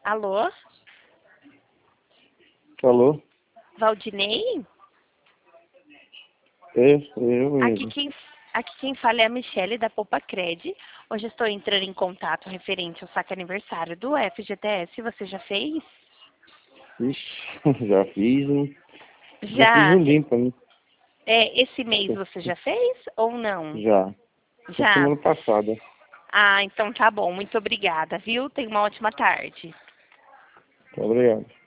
Alô? Alô? Valdinei? Eu Aqui mesmo. quem fala é a Michele da Poupa Cred. Hoje estou entrando em contato referente ao saque aniversário do FGTS. Você já fez? Ixi, já fiz, hein? Já fiz Já. um limpo, né? Esse mês você já fez ou não? Já. Foi Já. semana passada. Ah, então tá bom. Muito obrigada, viu? Tenha uma ótima tarde. Obrigado.